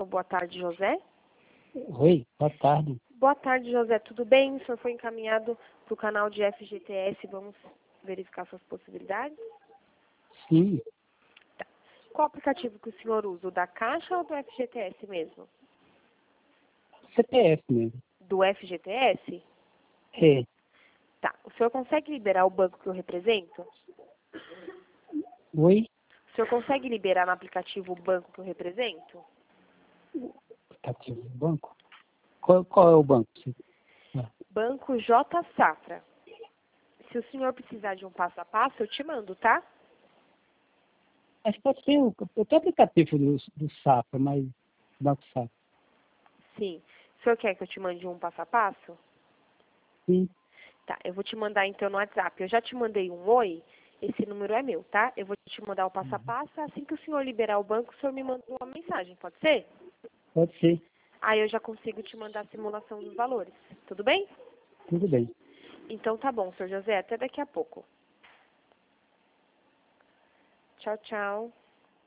Alô, boa tarde, José. Oi, boa tarde. Boa tarde, José. Tudo bem? O senhor foi encaminhado para o canal de FGTS. Vamos verificar suas possibilidades? Sim, Tá. Qual aplicativo que o senhor usa? O da Caixa ou do FGTS mesmo? CPF mesmo. Do FGTS? É, Tá. O senhor consegue liberar o banco que eu represento? oi, O senhor consegue liberar no aplicativo o banco que eu represento? aplicativo do banco. Qual é o banco? Banco J Safra. Se o senhor precisar de um passo a passo, eu te mando, tá? Acho que pode ser o aplicativo do Safra, mas Banco Safra. Sim. O senhor quer que eu te mande um passo a passo? Sim, Tá, eu vou te mandar então no WhatsApp. Eu já te mandei um oi, esse número é meu, tá? Eu vou te mandar o passo a passo. Assim que o senhor liberar o banco, o senhor me manda uma mensagem, pode ser? pode ser. Aí eu já consigo te mandar a simulação dos valores. Tudo bem? Tudo bem. Então tá bom, senhor José. Até daqui a pouco. Tchau, tchau.